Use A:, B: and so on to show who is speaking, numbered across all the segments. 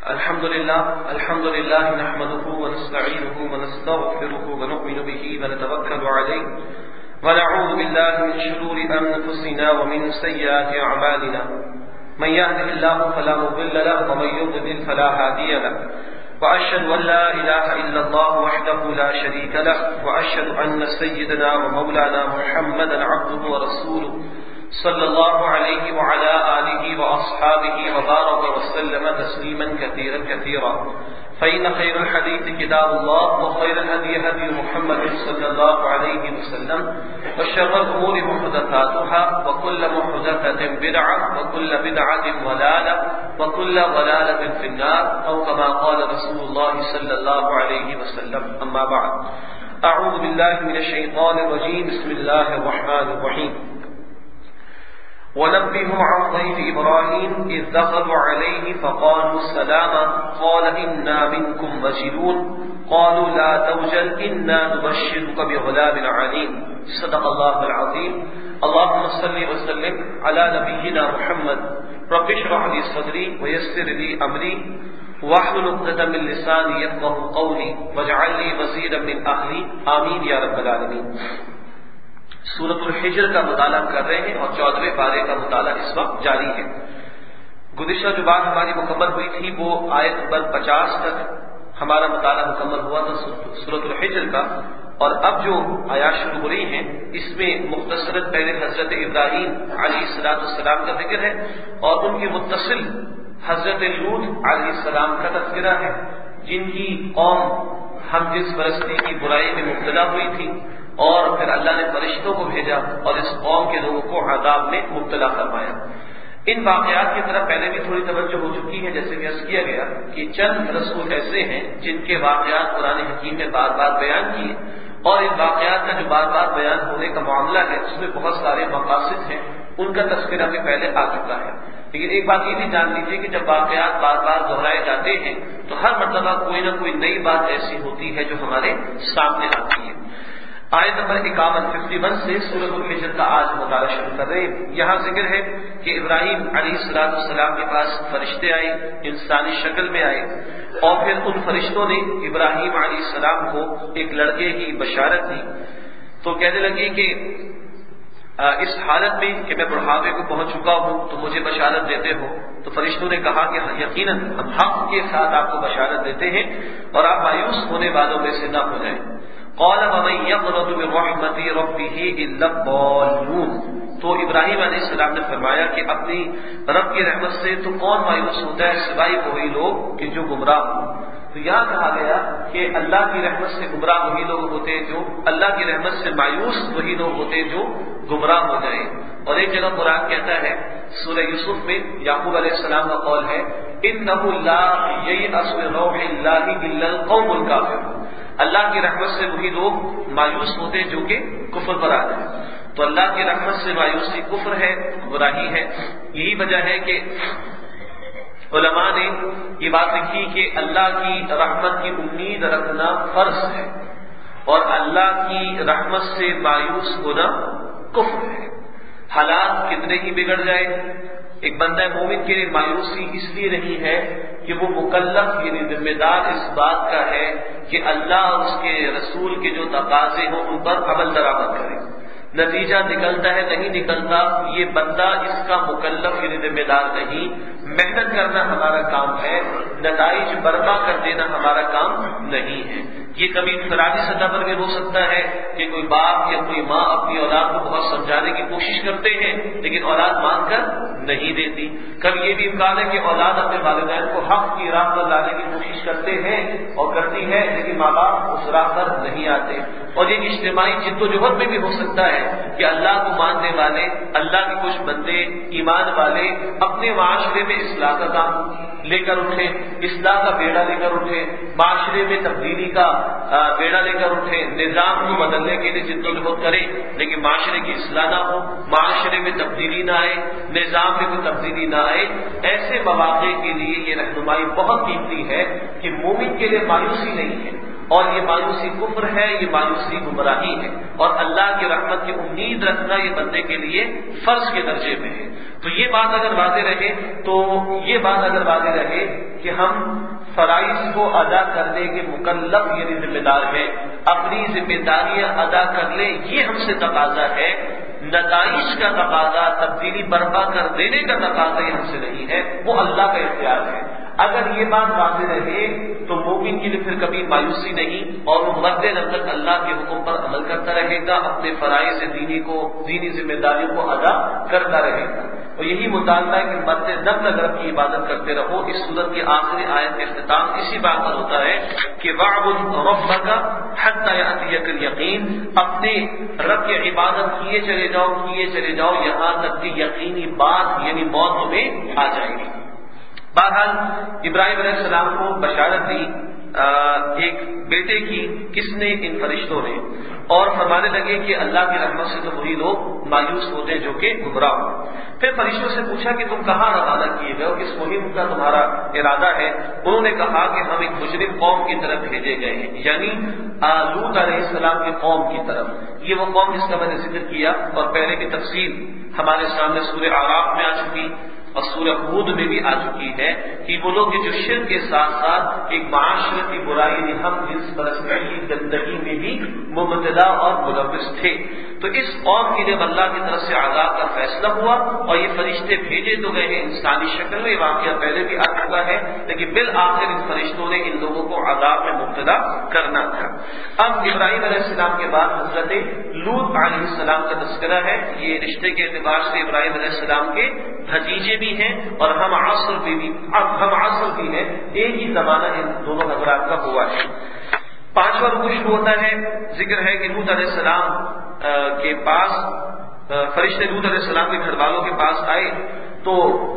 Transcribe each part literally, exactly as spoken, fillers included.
A: الحمد لله الحمد لله نحمده ونستعينه ونستغفره ونؤمن به ونتوكل عليه ونعوذ بالله من شرور أنفسنا ومن سيئات أعمالنا من يهده الله فلا مضل له ومن يضلل فلا هادي له وأشهد أن لا إله إلا الله وحده لا شريك له وأشهد أن سيدنا ومولانا محمدا عبده ورسوله صلى الله عليه وعلى آله وأصحابه وبارك وسلم تسليما كثيرا كثيرا فإن خير الحديث كتاب الله وخير الهدي هدي محمد صلى الله عليه وسلم وشر الأمور محدثاتها وكل محدثة بدعة وكل بدعة ضلالة وكل ضلالة في النار أو كما قال رسول الله صلى الله عليه وسلم. أما بعد، أعوذ بالله من الشيطان الرجيم. بسم الله الرحمن الرحيم. ونبئهم عن ضيف إبراهيم إذ دخلوا عليه فقالوا سلاما قال إنا منكم وجلون قالوا لا توجل إنا نبشرك بغلام عليم. صدق الله العظيم. اللهم صل وسلم على نبينا محمد. رب اشرح لي صدري ويسر لي أمري واحلل عقدة من لساني يفقهوا قولي واجعل لي وزيرا من أهلي. آمين يا رب العالمين. سورۃ الحجر کا مطالعہ کر رہے ہیں اور چودہویں پارے کا مطالعہ اس وقت جاری ہے. گزشتہ جو بات ہماری مکمل ہوئی تھی وہ آیت نمبر پچاس تک ہمارا مطالعہ مکمل ہوا تھا سورۃ الحجر کا، اور اب جو آیات شروع ہو رہی ہیں اس میں مختصراً پہلے حضرت ابراہیم علیہ الصلوۃ والسلام کا ذکر ہے اور ان کے متصل حضرت لوط علیہ السلام کا تذکرہ ہے، جن کی قوم ہم جس پرستی کی برائی میں مبتلا ہوئی تھی اور پھر اللہ نے فرشتوں کو بھیجا اور اس قوم کے لوگوں کو عذاب میں مبتلا فرمایا. ان واقعات کی طرف پہلے بھی تھوڑی توجہ ہو چکی ہے، جیسے کہ عرض کیا گیا کہ چند رسول ایسے ہیں جن کے واقعات قرآن حکیم نے بار بار بیان کیے، اور ان واقعات کا جو بار بار بیان ہونے کا معاملہ ہے اس میں بہت سارے مقاصد ہیں، ان کا تذکرہ بھی پہلے آ چکا ہے. لیکن ایک بات یہ بھی جان لیجیے کہ جب واقعات بار بار دہرائے جاتے ہیں تو ہر مرتبہ کوئی نہ کوئی نئی بات ایسی ہوتی ہے جو ہمارے سامنے آتی ہے. آیت نمبر اکاون ففٹی ون سے سورۃ الحجر کا آج مطالعہ شروع کر رہے ہیں. یہاں ذکر ہے کہ ابراہیم علیہ الصلوۃ والسلام کے پاس فرشتے آئے، انسانی شکل میں آئے، اور پھر ان فرشتوں نے ابراہیم علیہ السلام کو ایک لڑکے کی بشارت دی. تو کہنے لگے کہ اس حالت میں کہ میں بڑھاپے کو پہنچ چکا ہوں تو مجھے بشارت دیتے ہو. تو فرشتوں نے کہا کہ یقیناً ہم حق کے ساتھ آپ کو بشارت دیتے ہیں اور آپ مایوس ہونے والوں میں سے نہ ہو جائیں. قال ومن يقنط من رحمة ربه إلا الضالون. تو ابراہیم علیہ السلام نے فرمایا کہ اپنی رب کی رحمت سے تو کون مایوس ہوتا ہے سوائے وہی لوگ کہ جو گمراہ ہوں. تو یہاں کہا گیا کہ اللہ کی رحمت سے گمراہ وہی لوگ ہوتے ہیں جو اللہ کی رحمت سے مایوس وہی لوگ ہوتے ہیں جو گمراہ ہو جائیں. اور ایک جگہ قرآن کہتا ہے سورہ یوسف میں یعقوب علیہ السلام کا قول ہے إنه لا ييأس من روح الله إلا القوم الكافرون. اللہ کی رحمت سے وہی لوگ مایوس ہوتے جو کہ کفر پر آ جائیں. تو اللہ کی رحمت سے مایوسی کفر ہے، گمراہی ہے. یہی وجہ ہے کہ علماء نے یہ بات لکھی کہ اللہ کی رحمت کی امید رکھنا فرض ہے اور اللہ کی رحمت سے مایوس ہونا کفر ہے. حالات کتنے ہی بگڑ جائے، ایک بندہ مومن کے لیے مایوسی اس لیے نہیں ہے کہ وہ مکلف یعنی ذمہ دار اس بات کا ہے کہ اللہ اور اس کے رسول کے جو تقاضے ہوں ان پر عمل درآمد کرے. نتیجہ نکلتا ہے نہیں نکلتا، یہ بندہ اس کا مکلف یعنی ذمہ دار نہیں. محنت کرنا ہمارا کام ہے، نتائج برپا کر دینا ہمارا کام نہیں ہے. یہ کبھی انفرادی سطح پر بھی ہو سکتا ہے کہ کوئی باپ یا کوئی ماں اپنی اولاد کو بہت سمجھانے کی کوشش کرتے ہیں لیکن اولاد مان کر نہیں دیتی. کبھی یہ بھی امکان ہے کہ اولاد اپنے والدین کو حق کی راہ پر لانے کی کوشش کرتے ہیں اور کرتی ہے لیکن ماں باپ اس راہ پر نہیں آتے. اور یہ اجتماعی جد و جہد میں بھی ہو سکتا ہے کہ اللہ کو ماننے والے، اللہ کے کچھ بندے ایمان والے اپنے معاشرے میں اصلاح کا کام لے کر اٹھے، اصلاح کا بیڑا لے کر اٹھے، معاشرے میں تبدیلی کا بیڑا لے کر اٹھے، نظام کو بدلنے کے لیے جد و جہد کرے لیکن معاشرے کی اصلاح نہ ہو، معاشرے میں تبدیلی نہ آئے، نظام میں کوئی تبدیلی نہ آئے. ایسے مواقع کے لیے یہ رہنمائی بہت قیمتی ہے کہ مومن کے لیے مایوسی نہیں ہے، اور یہ مایوسی کفر ہے، یہ مایوسی گمراہی ہے، اور اللہ کی رحمت کی امید رکھنا یہ بندے کے لیے فرض کے درجے میں ہے۔ تو یہ بات اگر واضح رہے تو یہ بات اگر واضح رہے کہ ہم فرائض کو ادا کرنے کے مکلف یعنی ذمہ دار ہیں، اپنی ذمہ داریاں ادا کر لیں، یہ ہم سے تقاضا ہے، نتائج کا تقاضا، تبدیلی برپا کر دینے کا تقاضا یہ ہم سے نہیں ہے، وہ اللہ کا اختیار ہے۔ اگر یہ بات واضح رہے تو مومن کے لیے پھر کبھی مایوسی نہیں، اور وہ مرتے دم تک اللہ کے حکم پر عمل کرتا رہے گا، اپنے فرائض دینی کو دینی ذمہ داریوں کو ادا کرتا رہے گا۔ اور یہی مطالبہ ہے کہ مرتے دم تک رب کی عبادت کرتے رہو۔ اس سورت کی آخری آیت کا اختتام اسی بات پر ہوتا ہے کہ وَاعْبُدْ رَبَّكَ حَتَّىٰ يَأْتِيَكَ الْيَقِينُ، اپنے رب کی عبادت کیے چلے جاؤ کیے چلے جاؤ یہاں تک کہ یقینی بات یعنی موت تمہیں آ جائے گی۔ بہرحال ابراہیم علیہ السلام کو بشارت دی ایک بیٹے کی، کس نے؟ ان فرشتوں نے، اور فرمانے لگے کہ اللہ کی رحمت سے تو وہی لوگ مایوس ہوتے ہیں جو کہ گمراہ ہو۔ پھر فرشتوں سے پوچھا کہ تم کہاں روانہ کیے گئے ہو، کس مہم کا تمہارا ارادہ ہے؟ انہوں نے کہا کہ ہم ایک مجرم قوم کی طرف بھیجے گئے ہیں، یعنی لوط علیہ السلام کی قوم کی طرف۔ یہ وہ قوم جس کا میں نے ذکر کیا اور پہلے کی تفصیل ہمارے سامنے سورہ اعراف میں آ چکی اور سورہ ہود میں بھی آ چکی ہے کہ وہ لوگ جو شرک کے ساتھ ساتھ ایک معاشرتی برائی یعنی ہم جنس پرستی کی گندگی میں بھی مبتلا اور ملوث تھے۔ تو اس قوم کی جب اللہ کی طرف سے عذاب کا فیصلہ ہوا اور یہ فرشتے بھیجے تو گئے ہیں انسانی شکل میں، یہ واقعہ پہلے بھی آ چکا ہے، لیکن بالآخر ان فرشتوں نے ان لوگوں کو عذاب میں مبتلا کرنا تھا۔ اب ابراہیم علیہ السلام کے بعد حضرت لوط علیہ السلام کا تذکرہ ہے۔ یہ رشتے کے اعتبار سے ابراہیم علیہ السلام کے بھتیجے بھی ہیں اور ہم عصر بھی, بھی اب ہم عصر بھی ہیں، ایک ہی زمانہ ان دونوں حضرات کا ہوا ہے۔ پانچواں رکوع شروع ہوتا ہے، ذکر ہے کہ لوط علیہ السلام کے پاس فرشتے لوط علیہ السلام کے گھر والوں کے پاس آئے تو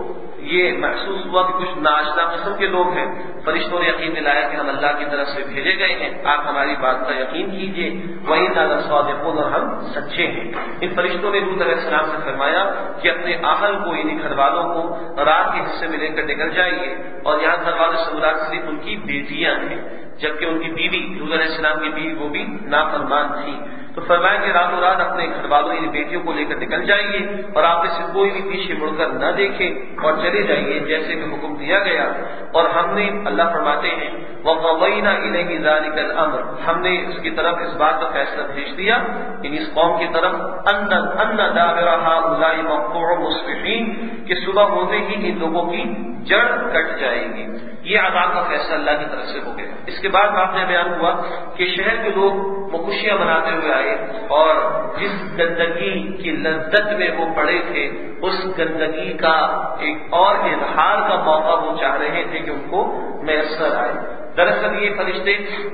A: یہ محسوس ہوا کہ کچھ ناشنا قسم کے لوگ ہیں۔ فرشتوں نے یقین دلایا کہ ہم اللہ کی طرف سے بھیجے گئے ہیں، آپ ہماری بات کا یقین کیجیے، وَإِنَّا لَصَادِقُونَ، اور ہم سچے ہیں۔ ان فرشتوں نے لوط علیہ السلام سے فرمایا کہ اپنے اہل کو یعنی گھر والوں کو رات کے حصے میں لے کر نکل جائیے، اور یہاں گھر والوں سے مراد صرف ان کی بیٹیاں ہیں، جبکہ ان کی بیوی لوط علیہ السلام کی بیوی وہ بھی نافرمان تھی۔ تو فرمایا کہ راتوں رات اپنے گھر والوں یعنی بیٹیوں کو لے کر نکل جائیے اور آپ میں سے کوئی بھی پیچھے مڑ کر نہ دیکھے اور چلے جائیے جیسے کہ حکم دیا گیا۔ اور ہم نے، اللہ فرماتے ہیں، وَقَضَيْنَا إِلَيْهِ ذَلِكَ الْأَمْرَ، ہم نے اس کی طرف اس بات کا فیصلہ بھیج دیا یعنی اس قوم کی طرف، أَنَّ دَابِرَ هَؤُلَاءِ مَقْطُوعٌ مُصْبِحِينَ، کہ صبح ہوتے ہی ان لوگوں کی جڑ کٹ جائے گی۔ یہ عذاب کا فیصلہ اللہ کی طرف سے ہو گیا۔ اس کے بعد واقعہ بیان ہوا کہ شہر کے لوگ وہ خوشیاں مناتے ہوئے آئے اور جس گندگی کی لذت میں وہ پڑے تھے اس گندگی کا ایک اور اظہار کا موقع وہ چاہ رہے تھے کہ ان کو میسر آئے۔ دراصل یہ فرشتے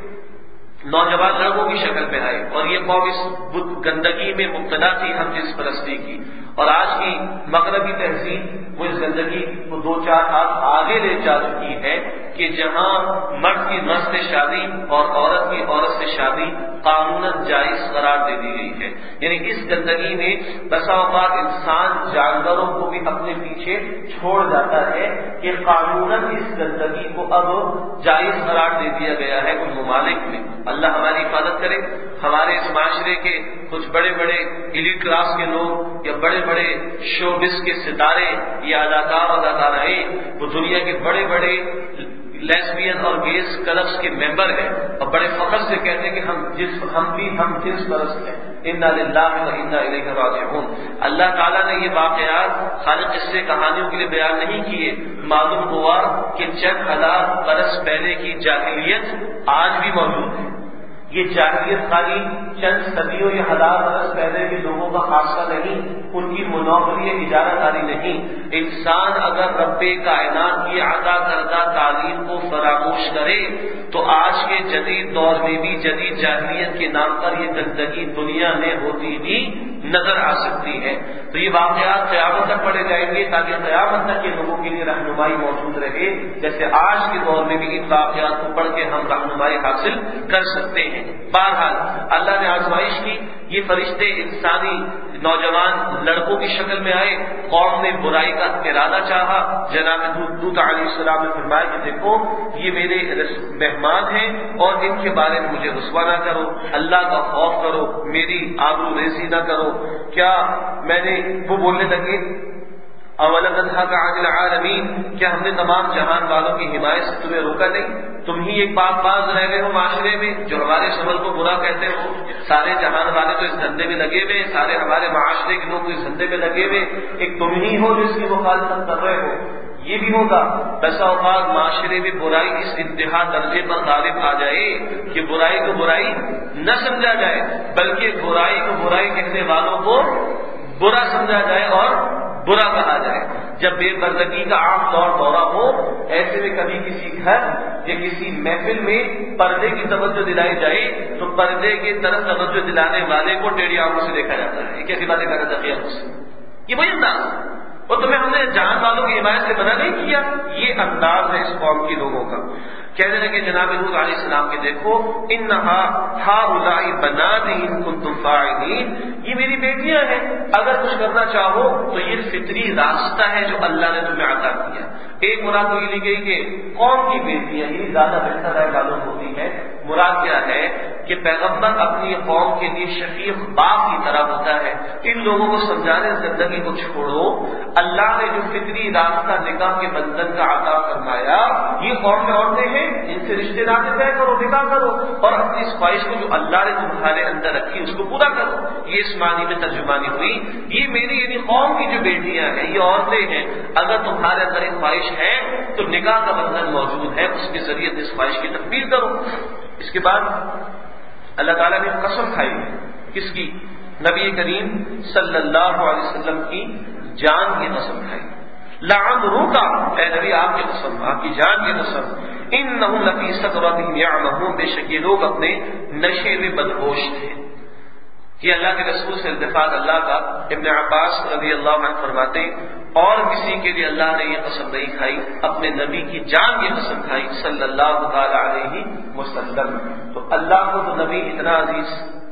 A: نوجوان لڑکوں کی شکل میں آئے اور یہ قوم اس گندگی میں مبتلا تھی ہم جنس پرستی کی، اور آج کی مغربی تہذیب وہ اس گندگی کو دو چار ہاتھ آگے لے جا چکی ہے کہ جہاں مرد کی مرد سے شادی اور عورت کی عورت سے شادی قانوناً جائز قرار دے دی گئی ہے۔ یعنی اس گندگی میں بسا اوقات انسان جانوروں کو بھی اپنے پیچھے چھوڑ جاتا ہے کہ قانوناً اس گندگی کو اب جائز قرار دے دیا گیا ہے ان ممالک میں۔ اللہ ہماری حفاظت کرے۔ ہمارے اس معاشرے کے کچھ بڑے بڑے ایلیٹ کلاس کے لوگ یا بڑے بڑے شوبز کے ستارے یا اداکار اداکارائیں وہ دنیا کے بڑے بڑے لیسبین اور گیز کلبس کے ممبر ہیں اور بڑے فخر سے کہتے ہیں کہ ہم جس ہم بھی ہم جنس پرست ہیں، انا للہ و انا الیہ راجعون۔ اللہ تعالیٰ نے یہ واقعات خالق قصے کہانیوں کے لیے بیان نہیں کیے، معلوم ہوا کہ چند ہزار برس پہلے کی جاہلیت آج بھی موجود ہے۔ یہ جاہلیت خالی چند صدیوں یا ہزار برس پہلے کے لوگوں کا خاصہ نہیں، ان کی منوری اجارہ داری نہیں۔ انسان اگر رب کائنات کی عطا کردہ تعلیم کو فراموش کرے تو آج کے جدید دور میں بھی جدید جاہلیت کے نام پر یہ گندگی دنیا میں ہوتی بھی نظر آ سکتی ہے۔ تو یہ واقعات قیامت تک پڑھے جائیں گے تاکہ قیامت تک کے لوگوں کے لیے رہنمائی موجود رہے، جیسے آج کے دور میں بھی ان واقعات کو پڑھ کے ہم رہنمائی حاصل کر سکتے ہیں۔ بہرحال اللہ نے آزمائش کی یہ فرشتے انسانی نوجوان لڑکوں کی شکل میں آئے، قوم نے برائی کا ارادہ چاہا، جناب لوط علیہ السلام نے فرمایا کہ دیکھو یہ میرے مہمان ہیں اور ان کے بارے میں مجھے رسوا نہ کرو، اللہ کا خوف کرو، میری آبرو ریزی نہ کرو۔ کیا میں نے وہ بولنے لگے اولم ننھک عن العالمین، کیا ہم نے تمام جہان والوں کی حمایت سے تمہیں روکا نہیں؟ تم ہی ایک پاک باز رہ گئے ہو معاشرے میں جو ہمارے شمل کو برا کہتے ہو، سارے جہان والے تو اس دھندے میں لگے ہوئے، سارے ہمارے معاشرے کے لوگ اس دھندے میں لگے ہوئے، ایک تم ہی ہو جو اس کی مخالفت کر رہے ہو۔ یہ بھی ہوگا بسا اوقات معاشرے میں برائی اس انتہا درجے پر غالب آ جائے کہ برائی کو برائی نہ سمجھا جائے، بلکہ برائی کو برائی کہنے والوں کو برا سمجھا جائے اور برا کہا جائے۔ جب بے پردگی کا عام طور دورہ ہو، ایسے میں کبھی کسی گھر یا کسی محفل میں پردے کی توجہ دلائی جائے تو پردے کی طرف توجہ دلانے والے کو ٹیڑھی آنکھوں سے دیکھا جاتا ہے، یہ کیسی باتیں کر رہا تھا سے، یہ وہی انداز، اور تمہیں ہم نے جہان والوں کی حمایت سے منع نہیں کیا، یہ انداز ہے اس قوم کے لوگوں کا۔ کہنے لگے جناب لوط علیہ السلام کے دیکھو انہا ہؤلاء بناتی ان کنتم فاعلین، یہ میری بیٹیاں ہیں، اگر کچھ کرنا چاہو تو یہ فطری راستہ ہے جو اللہ نے تمہیں عطا کیا۔ ایک مراد تو یہ لی گئی کہ قوم کی بیٹیاں ہی زیادہ بہتر ہے معلوم ہوتی ہے، مراد کیا ہے کہ پیغمبر اپنی قوم کے لیے شفیق باپ کی طرح ہوتا ہے۔ ان لوگوں کو سمجھانے زندگی کو چھوڑو، اللہ نے جو فطری راستہ نکاح کے بندھن کا عطا فرمایا، یہ قوم میں عورتیں ہیں، ان سے رشتے ناطے طے کرو، نکاح کرو، اور اپنی اس خواہش کو جو اللہ نے تمہارے اندر رکھی اس کو پورا کرو۔ یہ اس معنی میں ترجمانی ہوئی، یہ میری یعنی قوم کی جو بیٹیاں ہیں، یہ عورتیں ہیں، اگر تمہارے اندر ایک خواہش ہے تو نکاح کا بندھن موجود ہے، اس کے ذریعے اس خواہش کی تکمیل کرو۔ اس کے بعد اللہ تعالیٰ نے قسم کھائی، کس کی؟ نبی کریم صلی اللہ علیہ وسلم کی جان کی قسم کھائی۔ لعمرک، اے نبی آپ کی قسم، آپ کی جان کی قسم، انہم لفی سکرتہم یعمہون، بے شک یہ لوگ اپنے نشے میں بدہوش تھے۔ یہ اللہ کے رسول سے التفات اللہ کا۔ ابن عباس رضی اللہ عنہ فرماتے اور کسی کے لیے اللہ نے یہ قسم نہیں کھائی، اپنے نبی کی جان کی قسم کھائی صلی اللہ تعالی علیہ وسلم۔ تو اللہ کو تو نبی اتنا عزیز،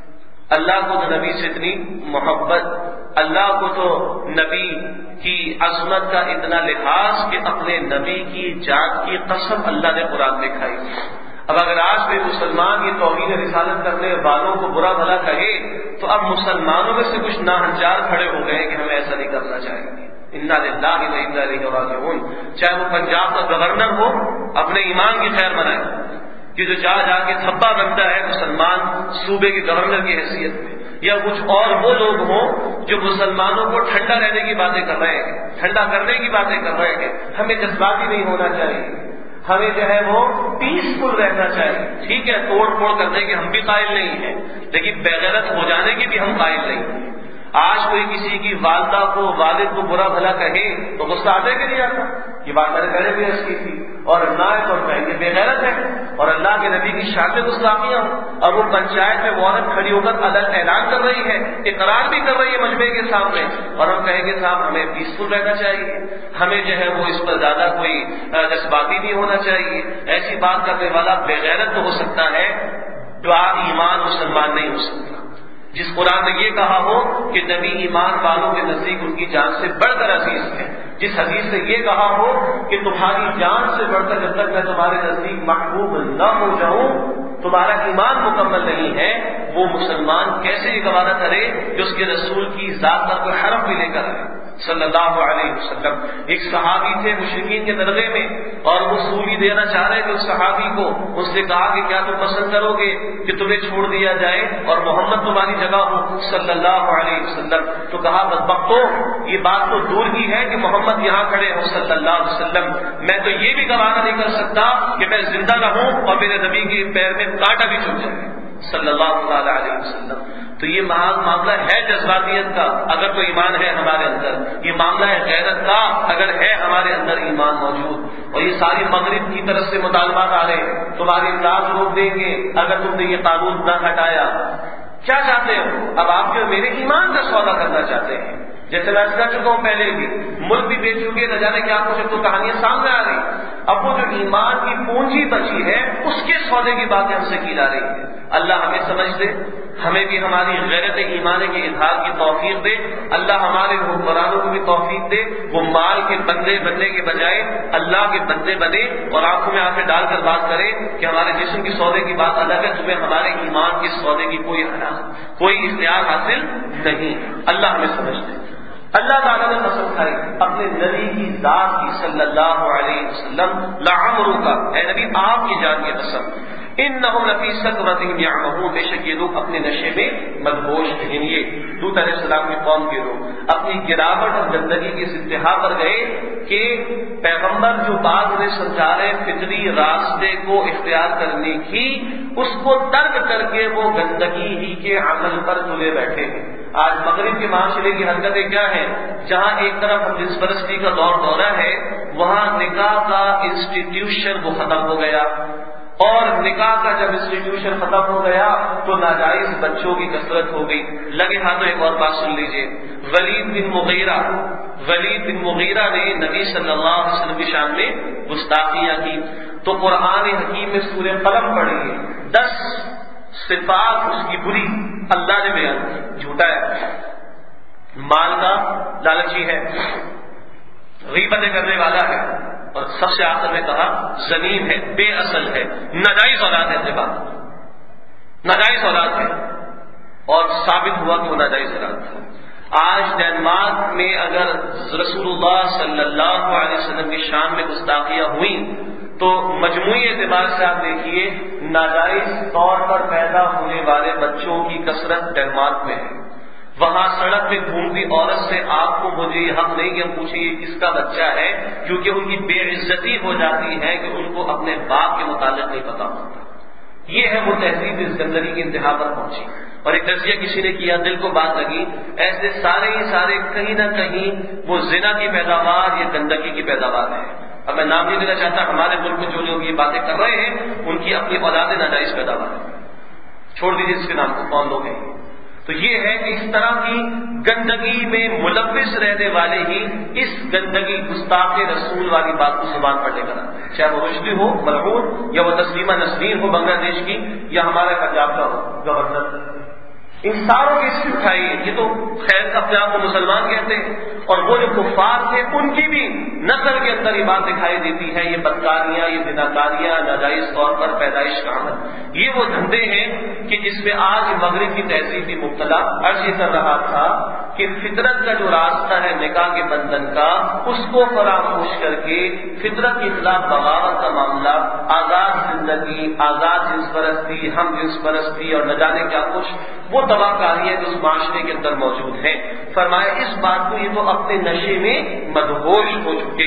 A: اللہ کو تو نبی سے اتنی محبت، اللہ کو تو نبی کی عظمت کا اتنا لحاظ کہ اپنے نبی کی جان کی قسم اللہ نے قرآن میں کھائی۔ اب اگر آج بھی مسلمان یہ توہین رسالت کرنے والوں کو برا بھلا کہے تو اب مسلمانوں میں سے کچھ ناہنجار کھڑے ہو گئے کہ ہمیں ایسا نہیں کرنا چاہیے۔ انا للہ و انا الیہ راجعون، چاہے وہ پنجاب کا گورنر ہو، اپنے ایمان کی خیر منائے کہ جو جا جا کے تھپا بنتا ہے مسلمان صوبے کے گورنر کی حیثیت میں، یا کچھ اور وہ لوگ ہوں جو مسلمانوں کو ٹھنڈا رہنے کی باتیں کر رہے ہیں، ٹھنڈا کرنے کی باتیں کر رہے ہیں۔ ہمیں جذباتی نہیں ہونا چاہیے، ہمیں جو ہے وہ پیسفل رہنا چاہیے۔ ٹھیک ہے، توڑ پھوڑ کرنے کے ہم بھی قائل نہیں ہیں، لیکن بغیرت ہو جانے کی بھی ہم قائل نہیں ہیں۔ آج کوئی کسی کی والدہ کو، والد کو برا بھلا کہے تو غصہ آتے کہ نہیں آتا؟ یہ بات میں نے پہلے بھی عرض کی تھی، اور نہ تو یہ بے غیرت ہے اور اللہ کے نبی کی شان میں گستاخیاں ہوں۔ اور وہ پنچایت میں عورت کھڑی ہو کر عدل اعلان کر رہی ہے، اقرار بھی کر رہی ہے مجمع کے سامنے، اور ہم کہیں گے صاحب ہمیں پیسفل رہنا چاہیے، ہمیں جو ہے وہ اس پر زیادہ کوئی جذباتی نہیں ہونا چاہیے۔ ایسی بات کرنے والا بے غیرت تو ہو سکتا ہے، دعا ایمان مسلمان نہیں ہو سکتا۔ جس قرآن نے یہ کہا ہو کہ نبی ایمان والوں کے نزدیک ان کی جان سے بڑھ کر عزیز ہے، جس حدیث سے یہ کہا ہو کہ تمہاری جان سے بڑھ کر جب تک میں تمہارے نزدیک محبوب نہ ہو جاؤں تمہارا ایمان مکمل نہیں ہے، وہ مسلمان کیسے یہ گوارا کرے کہ اس کے رسول کی ذات پر کوئی حرف بھی لے کر آئے صلی اللہ علیہ وسلم۔ ایک صحابی تھے مشرکین کے درگاہ میں، اور وہ سولی دینا چاہ رہے تھے اس صحابی کو، اس نے کہا کہ کیا تم پسند کرو گے کہ تمہیں چھوڑ دیا جائے اور محمد تمہاری جگہ ہو صلی اللہ علیہ وسلم؟ تو کہا بدبختو، یہ بات تو دور کی ہے کہ محمد یہاں کھڑے ہو صلی اللہ علیہ وسلم، میں تو یہ بھی گوارا نہیں کر سکتا کہ میں زندہ رہوں اور میرے نبی کے پیر میں کانٹا بھی چھپ جائے صلی اللہ علیہ وسلم۔ تو یہ معاملہ ہے جذباتیت کا اگر تو ایمان ہے ہمارے اندر، یہ معاملہ ہے غیرت کا اگر ہے ہمارے اندر ایمان موجود۔ اور یہ ساری مغرب کی طرف سے مطالبات آ رہے ہیں، تمہاری امداد روک دیں گے اگر تم نے یہ قانون نہ ہٹایا۔ کیا چاہتے ہو؟ اب آپ جو میرے ایمان کا سودا کرنا چاہتے ہیں، جیسے میں کہہ چکا ہوں پہلے بھی، ملک بھی بیچ چکے، نہ جانے کیا کچھ تو کہانیاں سامنے آ رہی۔ اب وہ جو ایمان کی پونجی بچی ہے اس کے سودے کی باتیں ہم سے کی جا رہی ہے۔ اللہ ہمیں سمجھ دے، ہمیں بھی ہماری غیرت ایمان کے اظہار کی توفیق دے. اللہ ہمارے حکمرانوں کو بھی توفیق دے وہ مال کے بندے بننے کے بجائے اللہ کے بندے بنے اور آنکھوں میں آنکھیں ڈال کر بات کرے کہ ہمارے جسم کی سودے کی بات الگ ہے, تمہیں ہمارے ایمان کے سودے کی کوئی کوئی اختیار حاصل نہیں. اللہ ہمیں سمجھ دے. اللہ تعالیٰ نے قسم کھائی اپنے نبی کی ذات کی صلی اللہ علیہ وسلم, لعمرک, اے نبی آپ کی جان کی قسم, انہم لفی سکرتہم یعمہون, بے شک یہ لوگ اپنے نشے میں مدہوش تھے. یہ لوط علیہ السلام کی قوم کے لوگ اپنی گراوٹ اور گندگی کی اس انتہا پر گئے کہ پیغمبر جو بات انہیں سمجھا رہے فطری راستے کو اختیار کرنے کی, اس کو ترک کر کے وہ گندگی ہی کے عمل پر تلے بیٹھے ہیں. آج مغرب کے معاشرے کی حرکتیں کیا ہیں؟ جہاں ایک طرف ہم جنس پرستی کا دور دورہ ہے, وہاں نکاح کا انسٹیٹیوشن وہ ختم ہو گیا, اور نکاح کا جب انسٹیٹیوشن ختم ہو گیا تو ناجائز بچوں کی کثرت ہو گئی. لگے ہاتھوں ایک اور بات سن لیجئے. ولید بن مغیرہ ولید بن مغیرہ نے نبی صلی اللہ علیہ وسلم کی شان میں گستاخیاں کی تو قرآن حکیم میں سورہ قلم پڑھی ہے, دس صفات اس کی بری اللہ نے بیان کی. جھوٹا ہے, مال کا لالچی ہے, غیبتیں کرنے والا ہے, اور سب سے آخر میں کہا زمین ہے, بے اصل ہے, ناجائز اولاد ہے. اپنے بات ناجائز اولاد ہے, اور ثابت ہوا کہ وہ ناجائز اولاد تھا. آج ڈینمارک میں اگر رسول اللہ صلی اللہ علیہ وسلم کی شان میں گستاخیاں ہوئیں تو مجموعی اعتبار سے آپ دیکھیے ناجائز طور پر پیدا ہونے والے بچوں کی کثرت ڈینمارک میں ہے. وہاں سڑک پہ گھومتی عورت سے آپ کو مجھے یہ حق نہیں کہ ہم پوچھیں یہ کس کا بچہ ہے, کیونکہ ان کی بے عزتی ہو جاتی ہے کہ ان کو اپنے باپ کے متعلق نہیں پتا ہوتا. یہ ہے وہ تہذیب اس گندگی کی انتہا پر پہنچی. اور ایک تجزیہ کسی نے کیا, دل کو بات لگی, ایسے سارے ہی سارے کہیں نہ کہیں وہ زنا کی پیداوار یا گندگی کی پیداوار ہے. اب میں نام نہیں لینا چاہتا, ہمارے ملک میں جو لوگ یہ باتیں کر رہے ہیں ان کی اپنی اولاد ناجائز پیداوار ہے. چھوڑ دیجیے اس کے نام کو, کون لوگ ہیں. تو یہ ہے کہ اس طرح کی گندگی میں ملوث رہنے والے ہی اس گندگی گستاخ رسول والی بات کو زبان پر لے کر آتے ہیں, چاہے وہ رشدی ہو ملعون, یا وہ تسلیمہ نسرین ہو بنگلہ دیش کی, یا ہمارا پنجاب کا ہو گورنر. ان ساروں کی اس کی اٹھائی. یہ تو خیر اپنے آپ کو مسلمان کہتے ہیں, اور وہ جو کفار تھے ان کی بھی نسل کے اندر یہ بات دکھائی دیتی ہے. یہ بدکاریاں, یہ زناکاریاں, ناجائز طور پر پیدائش کا عمل, یہ وہ دھندے ہیں کہ جس میں آج مغرب کی تہذیب بھی مبتلا. عرض یہ کر رہا تھا کہ فطرت کا جو راستہ ہے نکاح کے بندھن کا, اس کو فراموش کر کے فطرت کے خلاف بغاوت کا معاملہ, آزاد زندگی, آزاد جنس پرستی, ہم جنس پرستی اور نہ جانے کیا کچھ, وہ تباہ کاریاں جو اس معاشرے کے اندر موجود ہیں. فرمایا اس بات کو یہ تو اپنے نشے میں مدہوش ہو چکے.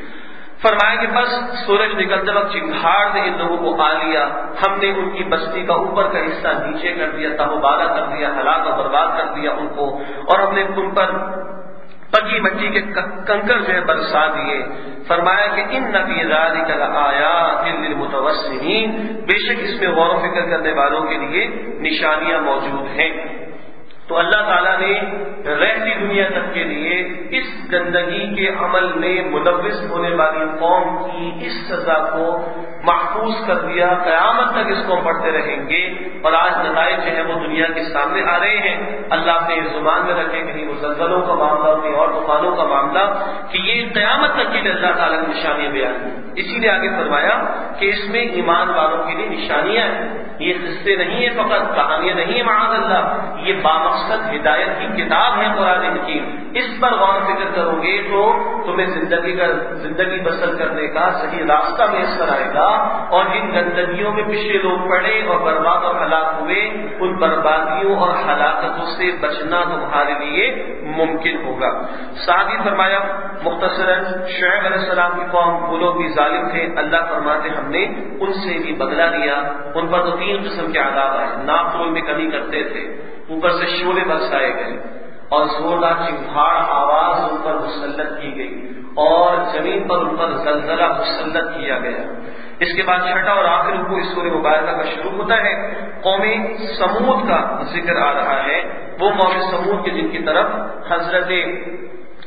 A: فرمایا کہ بس سورج نکلتے وقت چنگھاڑ نے ان لوگوں کو آ لیا, ہم نے ان کی بستی کا اوپر کا حصہ نیچے کر دیا, تابوبارہ کر دیا, ہلاک و برباد کر دیا ان کو, اور ہم نے ان پر پکی مٹی کے کنکر جو ہے برسا دیے. فرمایا کہ ان فی ذلک لآیات للمتوسمین, بے شک اس میں غور و فکر کرنے والوں کے لیے نشانیاں موجود ہیں. تو اللہ تعالیٰ نے رہتی دنیا تک کے لیے اس گندگی کے عمل میں ملوث ہونے والی قوم کی اس سزا کو محفوظ کر دیا. قیامت تک اس کو پڑھتے رہیں گے, اور آج نتائج جو ہیں وہ دنیا کے سامنے آ رہے ہیں. اللہ نے زبان میں رکھے, کہیں وہ زلزلوں کا معاملہ, کہیں اور طوفانوں کا معاملہ, کہ یہ قیامت تک کے لیے اللہ تعالیٰ کی نشانیاں بیان کی. اسی لیے آگے فرمایا کہ اس میں ایمان والوں کے لیے نشانیاں ہیں. یہ قصے نہیں ہیں, فقط کہانیاں نہیں ہیں, معاذ اللہ, یہ بامقصد ہدایت کی کتاب ہے قرآن حکیم. اس پر غور فکر کرو گے تو تمہیں زندگی کا زندگی بسر کرنے کا صحیح راستہ میسر آئے گا, اور جن گندگیوں میں پچھلے لوگ پڑے اور برباد اور ہلاک ہوئے, ان بربادیوں اور ہلاکتوں سے بچنا تمہارے لیے ممکن ہوگا. ساتھ ہی فرمایا مختصراً شعیب علیہ السلام کی قوم وہ لوگ بھی ظالم تھے. اللہ فرماتے ہم نے ان سے بھی بدلہ لیا. ان پر تو تین قسم کے عذاب آئے. ناپ تول میں کمی کرتے تھے, اوپر سے شعلے برسائے گئے, اور زوردار چنگھاڑ آواز ان پر مسلط کی گئی, اور زمین پر ان پر زلزلہ مسلط کیا گیا. اس کے بعد چھٹا اور آخر کو اس سورہ مبارکہ کا شروع ہوتا ہے. قوم سمود کا ذکر آ رہا ہے. وہ قوم سمود کے جن کی طرف حضرت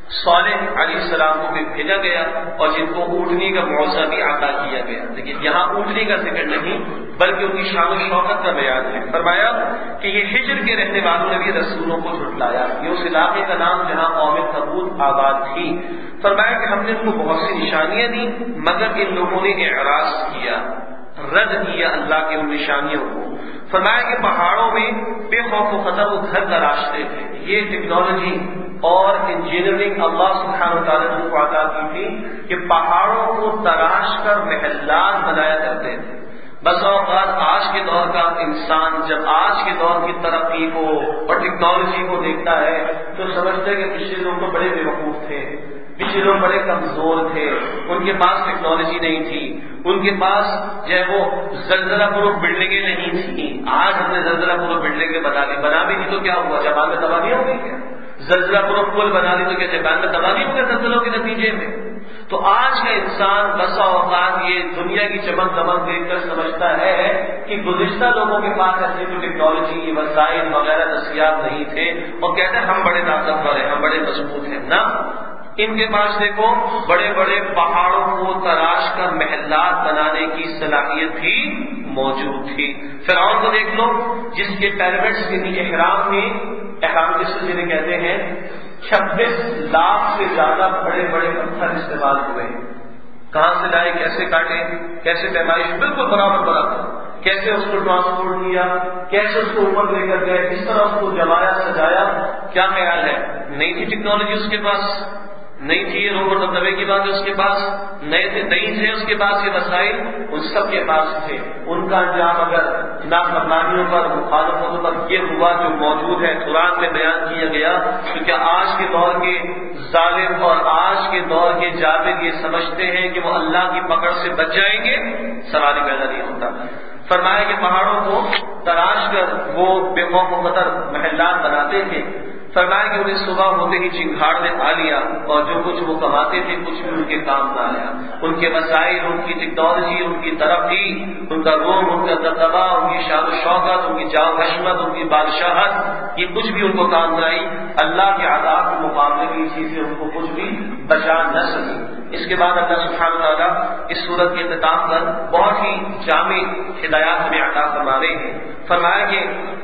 A: صالح علیہ السلام کو بھی بھیجا گیا اور جن کو اونٹنی کا معجزہ بھی عطا کیا گیا. لیکن یہاں اونٹنی کا ذکر نہیں بلکہ ان کی شان و شوکت کا بیان ہے. فرمایا کہ یہ ہجر کے رہنے والوں نے بھی رسولوں کو جھٹلایا. یہ اس علاقے کا نام جہاں قوم ثمود آباد تھی. فرمایا کہ ہم نے ان کو بہت سی نشانیاں دی مگر ان لوگوں نے اعراض کیا، رد کیا اللہ کی ان نشانیوں کو. فرمایا کہ پہاڑوں میں بے خوف و خطر وہ گھر تراشتے تھے. یہ ٹیکنالوجی اور انجینئرنگ اللہ سبحانہ وتعالیٰ نے ان کو عطا کی تھی کہ پہاڑوں کو تراش کر محلات بنایا کرتے تھے. بس اوقات آج کے دور کا انسان جب آج کے دور کی ترقی کو اور ٹیکنالوجی کو دیکھتا ہے تو سمجھتے کہ پچھلے لوگ تو بڑے بیوقوف تھے، پچھلے لوگ بڑے کمزور تھے، ان کے پاس ٹیکنالوجی نہیں تھی، ان کے پاس جو ہے وہ زلزلہ پروف بلڈنگیں نہیں تھیں. آج ہم نے زلزلہ پروف بلڈنگیں بنا لی، بنا بھی نہیں تو کیا ہوا؟ جاپان میں تباہی ہو گئی کیا؟ زلزلہ پروف پل بنا لی تو کیا جاپان میں تباہی ہو گیا زلزلوں کے نتیجے میں؟ تو آج کا انسان بسا اوقات یہ دنیا کی چمک دمک دیکھ کر سمجھتا ہے کہ گزشتہ لوگوں کے پاس ایسی جو ٹیکنالوجی وسائل وغیرہ دستیاب نہیں تھے اور کہتے ہیں ہم بڑے طاقتور ہیں، ہم بڑے مضبوط ہیں. نہ، ان کے پاس دیکھو بڑے بڑے پہاڑوں کو تراش کر محلات بنانے کی صلاحیت بھی موجود تھی. فرعون کو دیکھ لو جس کے پیرامڈس یعنی احرام میں، احرام کس کو جنہیں کہتے ہیں، چھبیس لاکھ سے زیادہ بڑے بڑے پتھر استعمال ہوئے. کہاں سے لائے، کیسے کاٹے، کیسے پیمائش بالکل برابر برابر، کیسے اس کو ٹرانسپورٹ کیا، کیسے اس کو اوپر لے کر گئے، کس طرح اس کو جمایا سجایا. کیا خیال ہے؟ نہیں تھی ٹیکنالوجی اس کے پاس، نہیں تھی یہ روبوٹ دبدبے کی بات ہے اس کے پاس، نئے تھے نہیں تھے اس کے پاس یہ وسائل، ان سب کے پاس تھے. ان کا انجام اگر نافرمانیوں پر، مخالفتوں پر یہ ہوا جو موجود ہے قرآن میں بیان کیا گیا، تو کیا آج کے دور کے ظالم اور آج کے دور کے جابر یہ سمجھتے ہیں کہ وہ اللہ کی پکڑ سے بچ جائیں گے؟ سوال پیدا نہیں ہوتا. فرمایا کہ پہاڑوں کو تراش کر وہ بے خوف و خطر محلات بناتے تھے. فرمایا کہ انہیں صبح ہوتے ہی چنگھاڑ نے آ لیا اور جو کچھ وہ کماتے تھے کچھ بھی ان کے کام نہ آیا. ان کے وسائل، ان کی ٹیکنالوجی، ان کی ترقی، ان کا روم، ان کا دبدبہ، ان کی شان و شوکت، ان کی جاؤ حشمت، ان کی بادشاہت، یہ کچھ بھی ان کو کام نہ آئی. اللہ کے عذاب کے مقابلے کی چیزیں ان کو کچھ بھی بچا نہ سکی. اس کے بعد اللہ سبحانہ تعالیٰ اس سورت کے اختتام پر بہت ہی جامع ہدایات ہمیں عطا فرما رہے ہیں. فرمایا کہ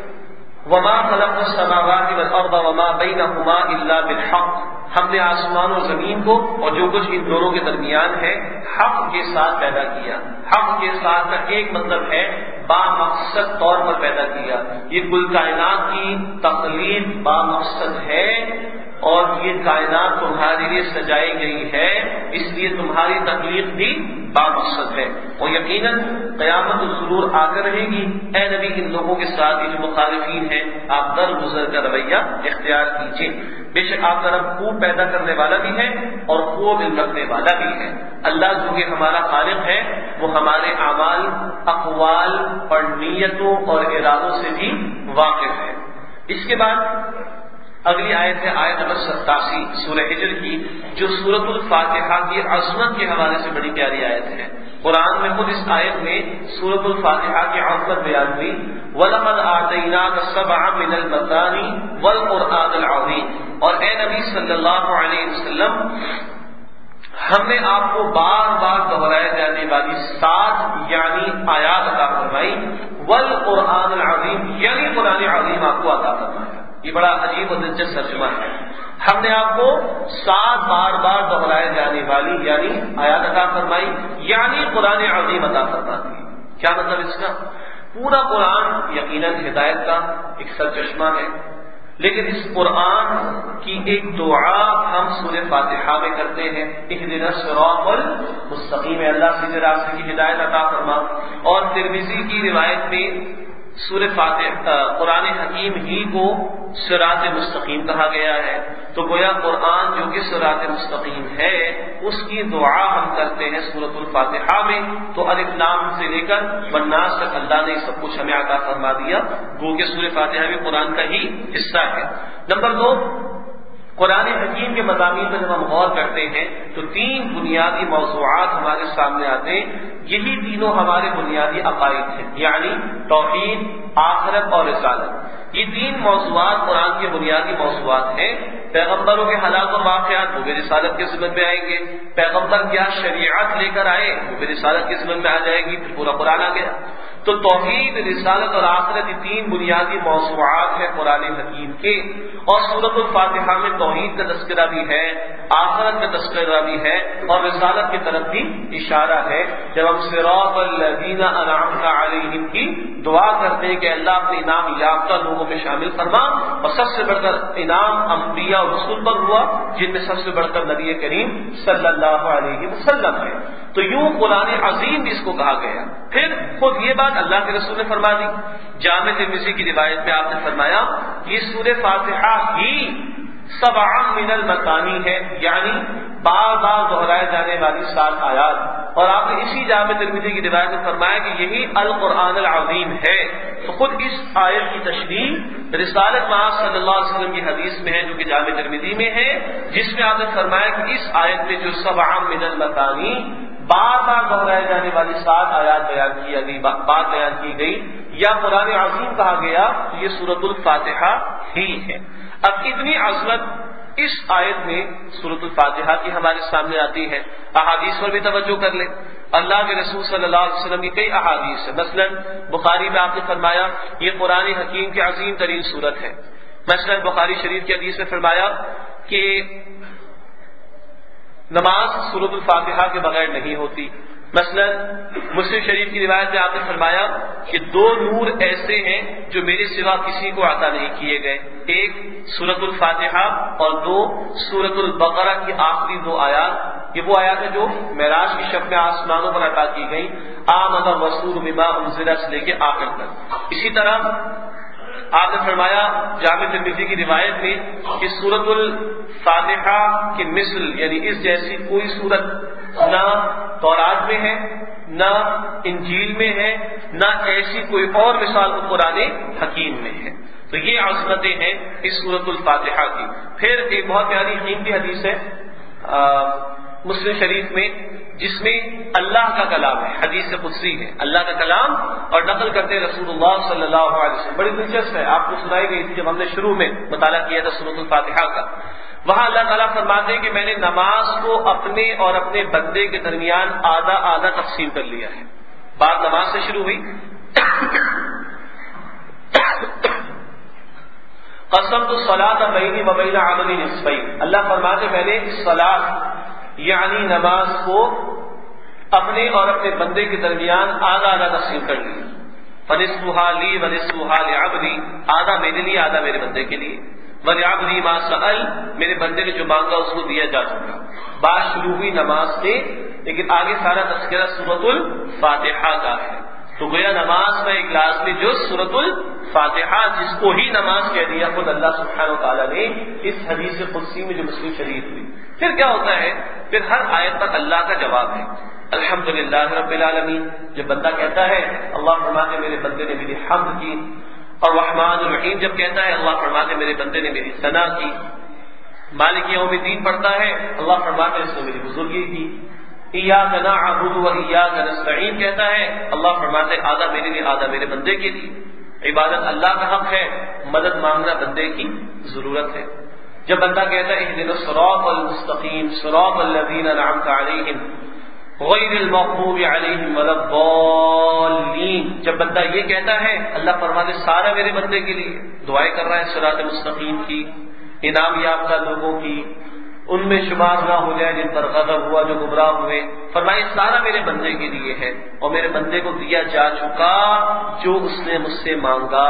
A: وما خلقنا السماوات والارض وما بينهما الا بالحق، ہم نے آسمان و زمین کو اور جو کچھ ان دونوں کے درمیان ہے حق کے ساتھ پیدا کیا. حق کے ساتھ کا ایک مطلب ہے با مقصد طور پر پیدا کیا. یہ کل کائنات کی تخلیق با مقصد ہے اور یہ کائنات تمہارے لیے سجائی گئی ہے، اس لیے تمہاری تخلیق بھی با مقصد ہے. اور یقیناً قیامت ضرور آ کر رہے گی. اے نبی ان لوگوں کے ساتھ یہ جو مخالفین ہیں آپ در گزر کا رویہ اختیار کیجیے. بے شک آپ کا رب خوب پیدا کرنے والا بھی ہے اور خوب علم رکھنے والا بھی ہے. اللہ جو کہ ہمارا خالق ہے وہ ہمارے اعمال، اقوال اور نیتوں اور ارادوں سے بھی واقف ہے. اس کے بعد اگلی آیت ہے آیت نمبر ستاسی سورہ ہجر کی، جو سورۃ الفاتحہ کی عظمت کے حوالے سے بڑی پیاری آیت ہے. قرآن میں خود اس آیت میں سورۃ الفاتحہ کی عظمت بیان ہوئی. وَلَقَدْ آتَيْنَاكَ سَبْعًا مِنَ الْمَثَانِي وَالْقُرْآنِ الْعَظِيمِ، اور اے نبی صلی اللہ علیہ وسلم ہم نے آپ کو بار بار دہرائے جانے والی سات یعنی آیات عطا فرمائی. والقرآن العظیم یعنی قرآن عظیم آپ کو عطا فرمایا. یہ بڑا عجیب و دلچسپ ترجمہ ہے. ہم نے آپ کو سات بار بار دہرائے جانے والی یعنی آیات عطا فرمائی یعنی قرآن عظیم عطا فرمائی. کیا مطلب اس کا؟ پورا قرآن یقیناً ہدایت کا ایک سرچشمہ ہے، لیکن اس قرآن کی ایک دعا ہم سورہ فاتحہ میں کرتے ہیں، اہدنا الصراط المستقیم، اللہ سیدھے راستے کی ہدایت عطا فرما. اور ترمذی کی روایت میں سورہ فاتحہ قرآن حکیم ہی کو صراط مستقیم کہا گیا ہے. تو گویا قرآن جو کہ صراط مستقیم ہے اس کی دعا ہم کرتے ہیں سورۃ الفاتحہ میں. تو الف لام سے لے کر والناس تک اللہ نے سب کچھ ہمیں عطا فرما دیا، گو کہ سورہ فاتحہ بھی قرآن کا ہی حصہ ہے. نمبر دو، قرآن حکیم کے مضامین پر جب ہم غور کرتے ہیں تو تین بنیادی موضوعات ہمارے سامنے آتے ہیں. یہی تینوں ہمارے بنیادی عقائد ہیں، یعنی توحید، آخرت اور رسالت. یہ تین موضوعات قرآن کے بنیادی موضوعات ہیں. پیغمبروں کے حالات اور واقعات وہ بھی رسالت کے ضمن میں آئیں گے. پیغمبر کیا شریعت لے کر آئے وہ بھی رسالت کے ضمن میں آ جائے گی. پھر پورا قرآن آ گیا. تو توحید، رسالت اور آخرت یہ تین بنیادی موضوعات ہیں قرآن حکیم کے. اور سورۃ الفاتحہ میں توحید کا تذکرہ بھی ہے، آخرت کا تذکرہ بھی ہے، اور رسالت کی طرف بھی اشارہ ہے. جب ہم صراط الذین انعمت علیہم کی دعا کرتے ہیں کہ اللہ اپنے انعام یافتہ لوگوں میں شامل فرما، اور سب سے بڑھ کر انعام انبیاء اور رسول پر ہوا جن میں سب سے بڑھ کر نبی کریم صلی اللہ علیہ وسلم ہے. تو یوں قرآن عظیم بھی اس کو کہا گیا. پھر خود یہ بات اللہ کے رسول نے فرما دی. جامع ترمذی کی روایت میں آپ نے فرمایا یہ سورہ فاتحہ ہی سبع من المثانی ہے، یعنی بار بار دہرائے جانے والی سات آیات. اور آپ نے اسی جامع ترمذی کی روایت میں فرمایا کہ یہی القرآن العظیم ہے. تو خود اس آیت کی تشریح رسالت مآب صلی اللہ علیہ وسلم کی حدیث میں ہے جو کہ جامع ترمذی میں ہے، جس میں آپ نے فرمایا کہ اس آیت میں جو سبع من المثانی بار بار دہرائے جانے والی سات آیات بیان کی گئی، بات بیان کی گئی یا قرآن عظیم کہا گیا، تو یہ سورۃ الفاتحہ ہی ہے. اب اتنی عظمت اس آیت میں سورۃ الفاتحہ کی ہمارے سامنے آتی ہے. احادیث پر بھی توجہ کر لیں. اللہ کے رسول صلی اللہ علیہ وسلم کی کئی احادیث ہیں. مثلا بخاری میں آپ نے فرمایا یہ قرآن حکیم کی عظیم ترین صورت ہے. مثلا بخاری شریف کی حدیث میں فرمایا کہ نماز سورۃ الفاتحہ کے بغیر نہیں ہوتی. مثلا مسلم شریف کی روایت میں آپ نے فرمایا کہ دو نور ایسے ہیں جو میرے سوا کسی کو عطا نہیں کیے گئے، ایک سورۃ الفاتحہ اور دو سورۃ البقرہ کی آخری دو آیات. یہ وہ آیات ہیں جو معراج کی شب میں آسمانوں پر عطا کی گئی، آمن الرسول بما انزل سے لے کے آخر تک. اسی طرح آپ نے فرمایا جامع ترمذی کی روایت میں کہ سورۃ الفاتحہ کی مثل یعنی اس جیسی کوئی سورت نہ تورات میں ہے، نہ انجیل میں ہے، نہ ایسی کوئی اور مثال قرآن حکیم میں ہے. تو یہ عظمتیں ہیں اس سورۃ الفاتحہ کی. پھر ایک بہت پیاری قیمتی حدیث ہے مسلم شریف میں جس میں اللہ کا کلام ہے، حدیث قدسی ہے، اللہ کا کلام اور نقل کرتے رسول اللہ صلی اللہ علیہ وسلم. بڑی دلچسپ ہے، آپ کو سنائی گئی تھی جب ہم نے شروع میں مطالعہ کیا تھا سورۃ الفاتحہ کا. وہاں اللہ تعالیٰ فرماتے ہیں کہ میں نے نماز کو اپنے اور اپنے بندے کے درمیان آدھا آدھا تقسیم کر لیا ہے. بات نماز سے شروع ہوئی. قسمت الصلاۃ بینی و بین عملی نصفین. اللہ فرماتے میں نے الصلاۃ یعنی نماز کو اپنے اور اپنے بندے کے درمیان آدھا آدھا تقسیم کر لیا. فنصفها لی ونصفها لعبدی، آدھا میرے لیے آدھا میرے بندے کے لیے. وَلِعَبْدِي مَا سَأَلَ، میرے بندے نے جو مانگا اس کو دیا جا چکا. بات شروع ہوئی نماز سے، لیکن آگے سارا تذکرہ سورۃ الفاتحہ کا ہے. تو گویا نماز کا ایک لازمی جز سورۃ الفاتحہ، جس کو ہی نماز کہہ دیا خود اللہ سبحانہ وتعالیٰ نے اس حدیث قدسی میں جو مسلم شریف ہوئی. پھر کیا ہوتا ہے؟ پھر ہر آیت پر اللہ کا جواب ہے. الحمدللہ رب العالمین، جب بندہ کہتا ہے اللہ فرماتے میرے بندے نے میری حمد کی. اور رحمان الرحیم جب کہتا ہے اللہ فرماتے میرے بندے نے میری ثنا کی. مالک یوم الدین پڑھتا ہے اللہ فرماتے اس نے میری بزرگی کی. ایاک نعبد و ایاک نستعین کہتا ہے اللہ فرماتے آدھا میرے لیے آدھا میرے بندے کے لیے. عبادت اللہ کا حق ہے، مدد مانگنا بندے کی ضرورت ہے. جب بندہ کہتا ہے اهدنا الصراط المستقیم صراط الذین انعمت علیہم غیر المغضوب علیہم ولا الضالین، جب بندہ یہ کہتا ہے اللہ فرماتے سارا میرے بندے کے لیے دعائیں کر رہا ہے صراط مستقیم کی، انعام یافتہ لوگوں کی، ان میں شمار نہ ہو جائے جن پر غضب ہوا جو گمراہ ہوئے. فرمائے سارا میرے بندے کے لیے ہے اور میرے بندے کو دیا جا چکا جو اس نے مجھ سے مانگا.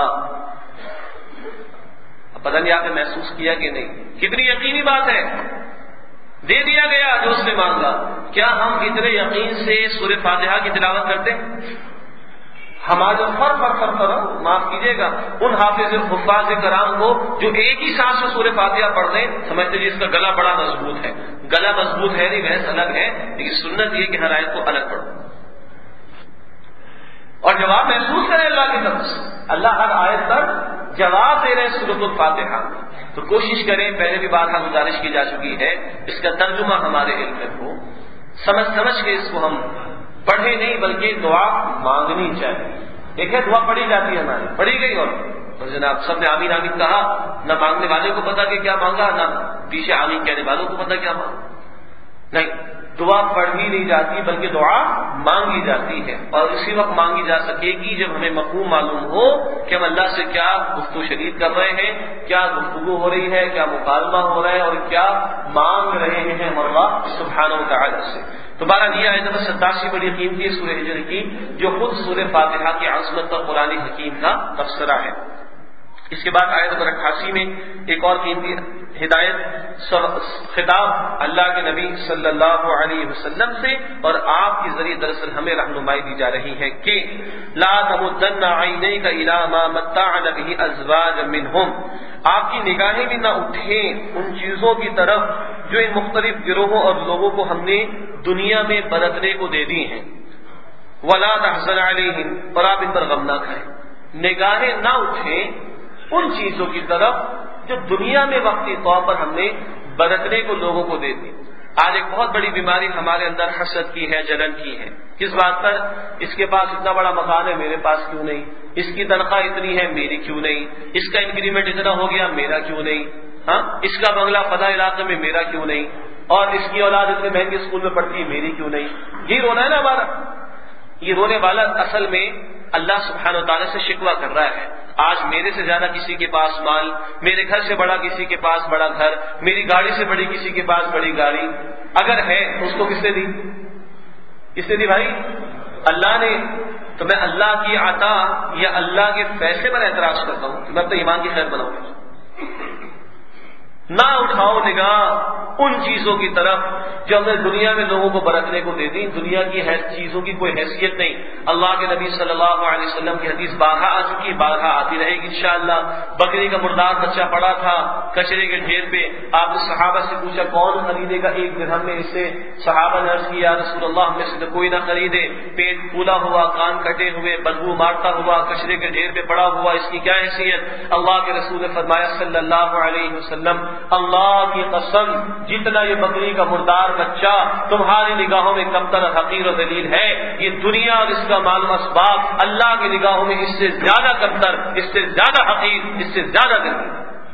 A: اب پتہ نہیں آپ نے محسوس کیا کہ نہیں، کتنی یقینی بات ہے، دے دیا گیا جو اس نے مانگا. کیا ہم اتنے یقین سے سورہ فاتحہ کی تلاوت کرتے ہیں؟ ہمارے فر فر فر فر معاف کیجیے گا ان حافظ حفاظ کرام کو جو ایک ہی سانس میں سورہ فاتحہ پڑھ دیں، سمجھتے جی اس کا گلا بڑا مضبوط ہے. گلا مضبوط ہے نہیں، بحث الگ ہے، لیکن سنت یہ کہ ہر آیت کو الگ پڑھو اور جواب محسوس کریں اللہ کی طرف سے. اللہ ہر آیت پر جواب دے رہے ہیں سورۃ الفاتحہ. تو کوشش کریں، پہلے بھی بار ہم گزارش کی جا چکی ہے، اس کا ترجمہ ہمارے علم میں ہو، سمجھ سمجھ کے اس کو ہم پڑھے نہیں بلکہ دعا مانگنی چاہیے. ایک ہے دعا پڑھی جاتی ہے ہماری، پڑھی گئی اور اور جناب سب نے آمین آمین کہا، نہ مانگنے والے کو پتا کہ کیا مانگا، نہ پیچھے آمین کہنے والوں کو پتا کیا مانگا. نہیں، دعا پڑھی نہیں جاتی بلکہ دعا مانگی جاتی ہے، اور اسی وقت مانگی جا سکے گی جب ہمیں مفہوم معلوم ہو کہ ہم اللہ سے کیا گفتگو شنید کر رہے ہیں، کیا گفتگو ہو رہی ہے، کیا مکالمہ ہو رہا ہے، اور کیا مانگ رہے ہیں ہم اللہ سبحانہ و تعالی سے. تو بہرحال یہ آیت نمبر ستاسی بڑی قیمتی ہے سورہ ہجر کی، جو خود سورہ فاتحہ کی عظمت اور قرآن حکیم کا تبصرہ ہے. اس کے بعد آیت نمبر اٹھاسی میں ایک اور قیمتی ہدایت، خطاب اللہ کے نبی صلی اللہ علیہ وسلم سے، اور آپ کے ذریعے دراصل ہمیں رہنمائی دی جا رہی ہے کہ لا تمدن عینیک الی ما متعنا به ازواجا منہم، آپ کی نگاہیں بھی نہ اٹھیں ان چیزوں کی طرف جو ان مختلف گروہوں اور لوگوں کو ہم نے دنیا میں برتنے کو دے دی ہیں. ولا تحزن علیہم، اور آپ ان پر غم نہ کھائیں. نگاہیں نہ اٹھیں ان چیزوں کی طرف جو دنیا میں وقتی طور پر ہم نے برتنے کو لوگوں کو دے دی. آج ایک بہت بڑی بیماری ہمارے اندر حسد کی ہے، جلن کی ہے. کس بات پر؟ اس کے پاس اتنا بڑا مکان ہے، میرے پاس کیوں نہیں؟ اس کی تنخواہ اتنی ہے، میری کیوں نہیں؟ اس کا انکریمنٹ اتنا ہو گیا، میرا کیوں نہیں؟ ہاں، اس کا بنگلہ فلاں علاقے میں، میرا کیوں نہیں؟ اور اس کی اولاد اتنے مہنگے اسکول میں پڑھتی ہے، میری کیوں نہیں؟ یہ رونا ہے نا ہمارا. یہ رونے والا اصل میں اللہ سبحانہ و تعالیٰ سے شکوہ کر رہا ہے. آج میرے سے زیادہ کسی کے پاس مال، میرے گھر سے بڑا کسی کے پاس بڑا گھر، میری گاڑی سے بڑی کسی کے پاس بڑی گاڑی اگر ہے تو اس کو کس نے دی؟ کس نے دی بھائی؟ اللہ نے. تو میں اللہ کی عطا یا اللہ کے فیصلے پر اعتراض کرتا ہوں کہ میں اپنے ایمان کی خیر بناؤں گا. نہ اٹھاؤ نگاہ ان چیزوں کی طرف جو ہم نے دنیا میں لوگوں کو برتنے کو دے دی. دنیا کی چیزوں کی کوئی حیثیت نہیں. اللہ کے نبی صلی اللہ علیہ وسلم کی حدیث بارہا آ چکی، بارہا آتی رہے گی انشاءاللہ. بکری کا مردار بچہ پڑا تھا کچرے کے ڈھیر پہ. آپ نے صحابہ سے پوچھا کون خریدے گا ایک درہم میں اسے؟ صحابہ نے عرض کیا رسول اللہ ہم میں سے کوئی نہ خریدے. پیٹ پھولا ہوا، کان کٹے ہوئے، بدبو مارتا ہوا، کچرے کے ڈھیر پہ پڑا ہوا، اس کی کیا حیثیت؟ اللہ کے رسول نے فرمایا صلی اللہ علیہ وسلم اللہ کی قسم جتنا یہ بکری کا مردار بچہ تمہاری نگاہوں میں کمتر حقیر و ذلیل ہے، یہ دنیا اور اس کا مال و اسباب اللہ کی نگاہوں میں اس سے زیادہ کمتر، اس سے زیادہ حقیر، اس سے زیادہ ذلیل.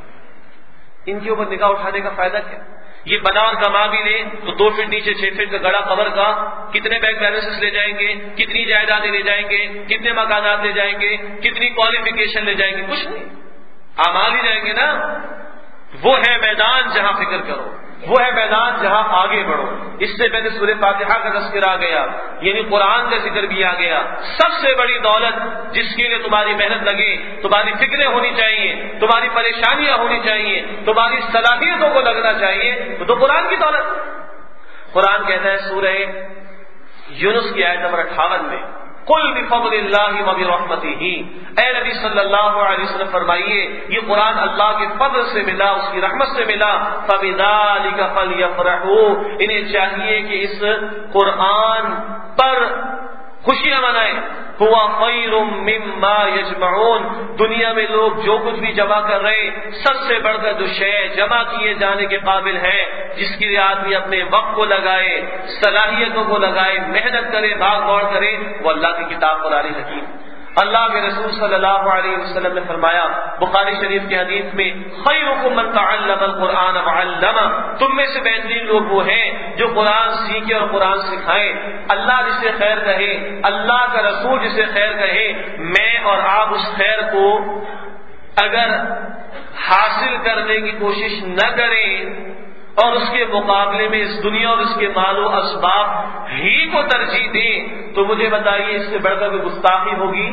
A: ان کے اوپر نگاہ اٹھانے کا فائدہ کیا؟ یہ بنا اور کما بھی لیں تو دو فٹ نیچے چھ فٹ کا گڑا قبر کا کتنے بینک بیلنس لے جائیں گے، کتنی جائیدادیں لے جائیں گے، کتنے مکانات لے جائیں گے، کتنی کوالیفیکیشن لے جائیں گے؟ کچھ نہیں، اعمال ہی جائیں گے نا. وہ ہے میدان جہاں فکر کرو، وہ ہے میدان جہاں آگے بڑھو. اس سے پہلے سورہ فاتحہ کا تذکرہ آ گیا، یعنی قرآن کا ذکر بھی آ گیا. سب سے بڑی دولت جس کے لیے تمہاری محنت لگے، تمہاری فکریں ہونی چاہیے، تمہاری پریشانیاں ہونی چاہیے، تمہاری صلاحیتوں کو لگنا چاہیے، وہ تو قرآن کی دولت. قرآن کہتا ہے سورہ یونس کی آیت نمبر اٹھاون میں قل بفضل اللہ وبرحمتہ، اے نبی صلی اللہ علیہ وسلم فرمائیے یہ قرآن اللہ کے فضل سے ملا، اس کی رحمت سے ملا. فبذلک فلیفرحوا، انہیں چاہیے کہ اس قرآن پر خوشیاں منائیں. ہوا خیر مما یجمعون، دنیا میں لوگ جو کچھ بھی جمع کر رہے سب سے بڑھ کر جو شے جمع کیے جانے کے قابل ہے، جس کے لیے آدمی اپنے وقت کو لگائے، صلاحیتوں کو لگائے، محنت کرے، بھاگ دوڑ کرے، وہ اللہ کی کتاب قرآن حکیم. اللہ کے رسول صلی اللہ علیہ وسلم نے فرمایا بخاری شریف کی حدیث میں خیرکم من تعلم القرآن وعلمہ، تم میں سے بہترین لوگ وہ ہیں جو قرآن سیکھے اور قرآن سکھائیں. اللہ جسے خیر کہے، اللہ کا رسول جسے خیر کہے، میں اور آپ اس خیر کو اگر حاصل کرنے کی کوشش نہ کریں اور اس کے مقابلے میں اس دنیا اور اس کے مال و اسباب ہی کو ترجیح دیں تو مجھے بتائیے اس سے بڑھ کر کوئی گستاخی ہوگی؟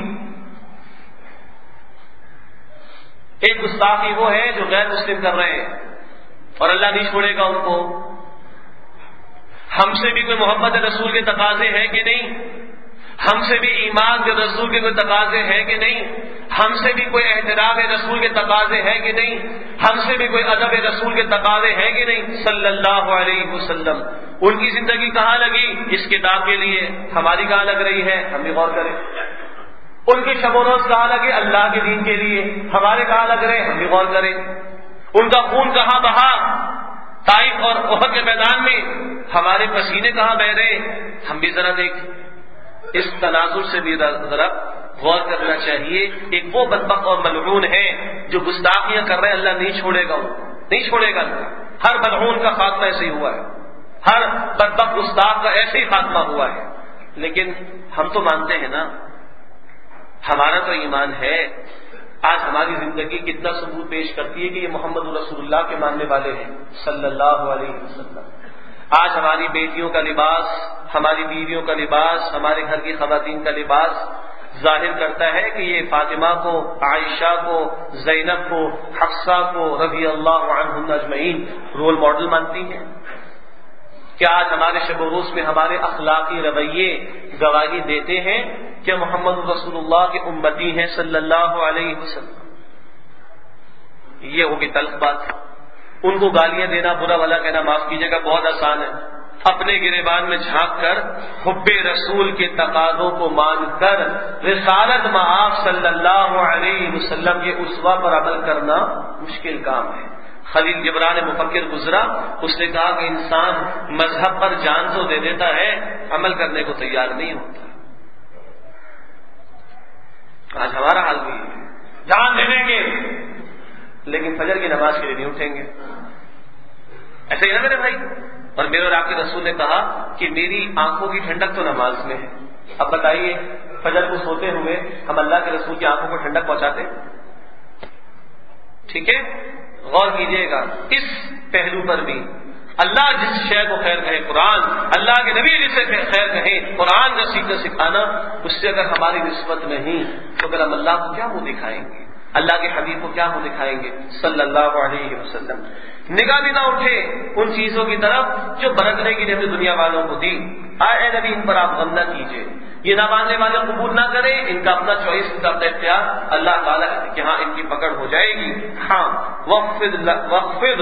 A: ایک گستاخی وہ ہے جو غیر مسلم کر رہے ہیں اور اللہ نہیں چھوڑے گا ان کو. ہم سے بھی کوئی محبت رسول کے تقاضے ہیں کہ نہیں؟ ہم سے بھی ایمان کے رسول کے کوئی تقاضے ہیں کہ نہیں؟ ہم سے بھی کوئی احترام رسول کے تقاضے ہیں کہ نہیں؟ ہم سے بھی کوئی ادب رسول کے تقاضے ہیں کہ نہیں صلی اللہ علیہ وسلم؟ ان کی زندگی کہاں لگی اس کتاب کے لیے، ہماری کہاں لگ رہی ہے؟ ہم بھی غور کریں. ان کے شب و روز کہاں لگے اللہ کے دین کے لیے، ہمارے کہاں لگ رہے ہیں؟ ہم بھی غور کریں. ان کا خون کہاں بہا طائف اور احد کے میدان میں، ہمارے پسینے کہاں بہ رہے؟ ہم بھی ذرا دیکھ. اس تناظر سے بھی ذرا غور کرنا چاہیے. ایک وہ بدبخت اور ملعون ہے جو گستاخیاں کر رہے ہیں, اللہ نہیں چھوڑے گا, وہ نہیں چھوڑے گا. ہر ملعون کا خاتمہ ایسے ہی ہوا ہے, ہر بدبخت گستاخ کا ایسے ہی خاتمہ ہوا ہے. لیکن ہم تو مانتے ہیں نا, ہمارا تو ایمان ہے. آج ہماری زندگی کتنا ثبوت پیش کرتی ہے کہ یہ محمد رسول اللہ کے ماننے والے ہیں صلی اللہ علیہ وسلم. آج ہماری بیٹیوں کا لباس, ہماری بیویوں کا لباس, ہمارے گھر کی خواتین کا لباس ظاہر کرتا ہے کہ یہ فاطمہ کو, عائشہ کو, زینب کو, حفصہ کو رضی اللہ عنہم اجمعین رول ماڈل مانتی ہیں. کیا آج ہمارے شب و روز میں ہمارے اخلاقی رویے گواہی دیتے ہیں کہ محمد رسول اللہ کے امتی ہیں صلی اللہ علیہ وسلم؟ یہ ہوگی تلخ بات. ان کو گالیاں دینا, برا بھلا کہنا معاف کیجیے گا بہت آسان ہے. اپنے گریبان میں جھانک کر حب رسول کے تقاضوں کو مان کر رسالت مآب صلی اللہ علیہ وسلم کے اسوہ پر عمل کرنا مشکل کام ہے. خلیل جبران مفکر گزرا, اس نے کہا کہ انسان مذہب پر جان تو دے دیتا ہے, عمل کرنے کو تیار نہیں ہوتا. آج ہمارا حال بھی ہے, جان دے دیں گے لیکن فجر کی نماز کے لیے نہیں اٹھیں گے. ایسے ہی نا میرے بھائی. اور میرے اور آپ کے رسول نے کہا کہ میری آنکھوں کی ٹھنڈک تو نماز میں ہے. اب بتائیے, فجر کو سوتے ہوئے ہم اللہ کے رسول کی آنکھوں کو ٹھنڈک پہنچاتے؟ ٹھیک ہے, غور کیجیے گا اس پہلو پر بھی. اللہ جس شے کو خیر کہے قرآن, اللہ کے نبی جسے خیر کہے قرآن کا سیکھنا سکھانا, اس سے اگر ہماری نسبت نہیں تو پھر ہم اللہ کو کیا منہ دکھائیں گے, اللہ کے حبیب کو کیا منہ دکھائیں گے صلی اللہ علیہ وسلم. نگاہ بھی نہ اٹھے ان چیزوں کی طرف جو برتنے کی نے دنیا والوں کو دی. اے نبی ان پر آپ غم نہ کیجیے, یہ نہ ماننے والے قبول نہ کریں, ان کا اپنا چوائس, ان کا اپنا اختیار, اللہ تعالیٰ کہ ہاں ان کی پکڑ ہو جائے گی. ہاں وقفد وقفد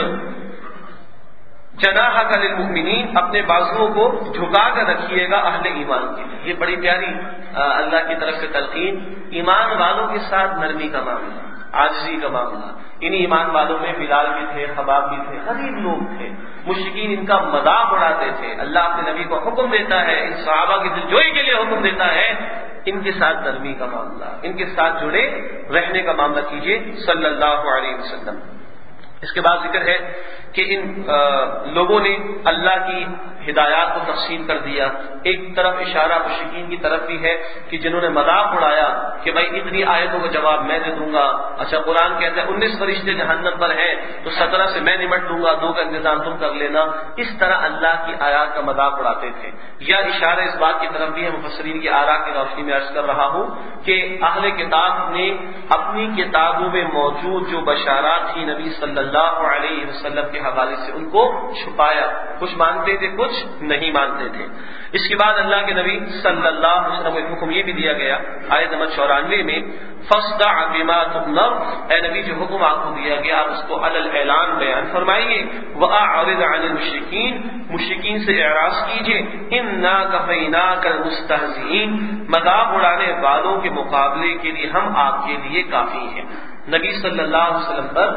A: جناحک للمؤمنین, اپنے بازوؤں کو جھکا کر رکھیے گا اہل ایمان کے لیے. یہ بڑی پیاری اللہ کی طرف سے تلقین. ایمان والوں کے ساتھ نرمی کا معاملہ, عاجزی کا معاملہ. انہی ایمان والوں میں بلال بھی تھے, خباب بھی تھے, غریب لوگ تھے. مشرکین ان کا مذاق اڑاتے تھے. اللہ اپنے نبی کو حکم دیتا ہے, ان صحابہ کی دلجوئی کے لیے حکم دیتا ہے, ان کے ساتھ نرمی کا معاملہ, ان کے ساتھ جڑے رہنے کا معاملہ کیجیے صلی اللہ علیہ وسلم. اس کے بعد ذکر ہے کہ ان لوگوں نے اللہ کی ہدایات کو تقسیم کر دیا. ایک طرف اشارہ مشرکین کی طرف بھی ہے کہ جنہوں نے مذاق اڑایا کہ بھائی اتنی آیتوں کا جواب میں دے دوں گا. اچھا قرآن کہتا ہے انیس فرشتے جہنم پر ہیں تو سترہ سے میں نمٹ لوں گا, دو کا انتظام تم کر لینا. اس طرح اللہ کی آیات کا مذاق اڑاتے تھے. یا اشارہ اس بات کی طرف بھی ہے, مفسرین کی آراء کی روشنی میں عرض کر رہا ہوں کہ اہل کتاب نے اپنی کتابوں میں موجود جو بشارات تھی نبی صلی اللہ علیہ وسلم کے حوالے سے ان کو چھپایا. کچھ مانتے تھے, کچھ نہیں مانتے تھے. اس کے بعد اللہ کے نبی صلی اللہ علیہ وسلم کو ایک حکم یہ بھی دیا گیا آیت نمبر چورانوے میں, فاصدع بما تؤمر, اے نبی جو حکم آپ کو دیا گیا آپ اس کو علی الاعلان بیان فرمائیے. واعرض عن المشرکین, مشرکین سے اعراض کیجیے. انا کفیناک المستہزئین, مذاق اڑانے والوں کے مقابلے کے لیے ہم آپ کے لیے کافی ہیں. نبی صلی اللہ علیہ وسلم پر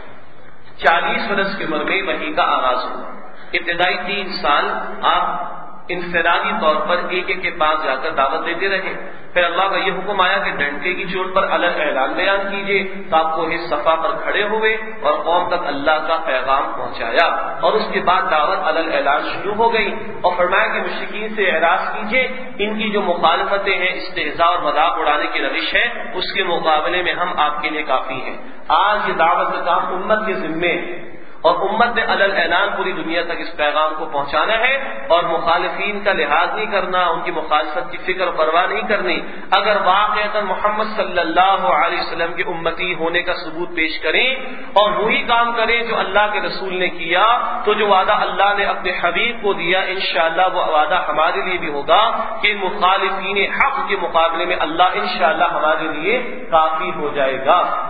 A: چالیس برس کی عمر میں وحی کا آغاز ہوا. ابتدائی تین سال آپ انفرادی طور پر ایک ایک کے پاس جا کر دعوت دیتے رہے. پھر اللہ کا یہ حکم آیا کہ ڈنڈے کی چوٹ پر الگ اعلان بیان کیجیے. تو آپ کو اس صفا پر کھڑے ہوئے اور قوم تک اللہ کا پیغام پہنچایا, اور اس کے بعد دعوت الگ اعلان شروع ہو گئی. اور فرمایا کہ مشرکین سے اعراض کیجیے, ان کی جو مخالفتیں ہیں, استہزاء اور مذاق اڑانے کی روش ہے, اس کے مقابلے میں ہم آپ کے لیے کافی ہیں. آج یہ دعوت کا کام امت کے ذمے اور امت نے علل اعلان پوری دنیا تک اس پیغام کو پہنچانا ہے, اور مخالفین کا لحاظ نہیں کرنا, ان کی مخالفت کی فکر پرواہ نہیں کرنی. اگر واقعتاً محمد صلی اللہ علیہ وسلم کے امتی ہونے کا ثبوت پیش کریں اور وہی کام کریں جو اللہ کے رسول نے کیا, تو جو وعدہ اللہ نے اپنے حبیب کو دیا انشاءاللہ وہ وعدہ ہمارے لیے بھی ہوگا کہ مخالفین حق کے مقابلے میں اللہ انشاءاللہ ہمارے لیے کافی ہو جائے گا.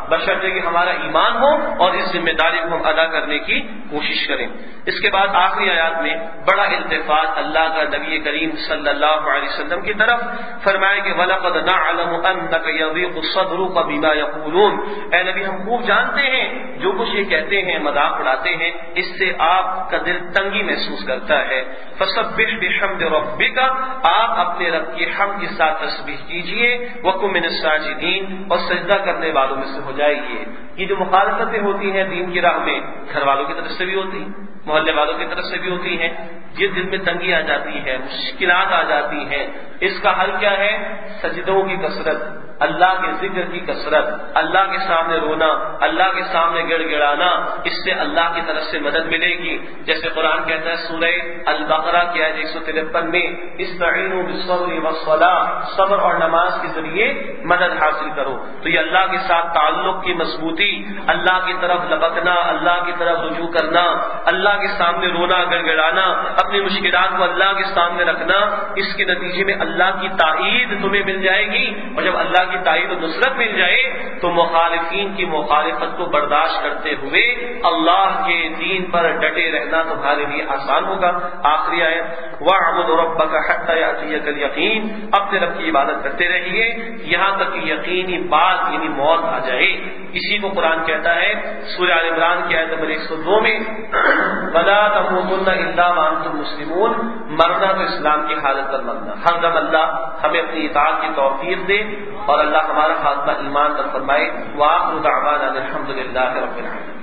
A: بشرطے کہ ہمارا ایمان ہو اور اس ذمہ داری کو ہم ادا کرنے کی کوشش کریں۔ اس کے بعد آخری آیات میں بڑا التفات اللہ کا نبی کریم صلی اللہ علیہ وسلم کی طرف فرمائے کہ وَلَقَدْ نَعْلَمُ أَنَّكَ يَضِيقُ صَدْرُكَ بِمَا يَقُولُونَ، اے نبی ہم خوب جانتے ہیں جو کچھ یہ کہتے ہیں، مذاق اڑاتے ہیں، اس سے آپ کا دل تنگی محسوس کرتا ہے۔ فَسَبِّحْ بِحَمْدِ رَبِّكَ، آپ اپنے رب کی حمد کے ساتھ تسبیح کیجئے، وَكُن مِّنَ السَّاجِدِينَ، اور سجدہ کرنے والوں میں سے ہو جائیے۔ یہ جو مخالفتیں ہوتی ہیں دین کی راہ میں، گھر والوں کی طرف سے بھی ہوتی ہیں، محلے والوں کی طرف سے بھی ہوتی ہیں، جس دل میں تنگی آ جاتی ہے، مشکلات آ جاتی ہیں، اس کا حل کیا ہے؟ سجدوں کی کثرت، اللہ کے ذکر کی کثرت، اللہ کے سامنے رونا، اللہ کے سامنے گڑ گڑانا، اس سے اللہ کی طرف سے مدد ملے گی۔ جیسے قرآن کہتا ہے سورہ البقرہ کی آیت ایک سو ترپن میں، استعینوا بالصبر والصلاۃ، صبر اور نماز کے ذریعے مدد حاصل کرو۔ تو یہ اللہ کے ساتھ تعلق کی مضبوطی، اللہ کی طرف لپکنا، اللہ کی طرف رجوع کرنا، اللہ کے سامنے رونا گڑ گڑانا، اپنی مشکلات کو اللہ کے سامنے رکھنا، اس کے نتیجے میں اللہ کی تائید تمہیں مل جائے گی، اور جب اللہ کی تائید و نصرت مل جائے تو مخالفین کی مخالفت کو برداشت کرتے ہوئے اللہ کے دین پر ڈٹے رہنا تمہارے لیے آسان ہوگا۔ آخری آیت وَاعْبُدْ رَبَّكَ حَتَّىٰ يَأْتِيَكَ الْيَقِينُ، اپنے رب کی عبادت کرتے رہیے یہاں تک کہ یقینی بات یعنی موت آ جائے۔ اسی کو قرآن کہتا ہے سورہ آل عمران کی آیت نمبر ایک سو دو میں وَلَا تَمُوتُنَّ إِلَّا وَأَنتُم مُّسْلِمُونَ، مرنا تو اسلام کی حالت پر مرنا۔ ہر دم اللہ ہمیں اپنی اطاعت کی توفیق دے اور اللہ ہمارا خاتمہ ایمان پر فرمائے۔ وآخر دعوانا الحمد للہ رب العالمین۔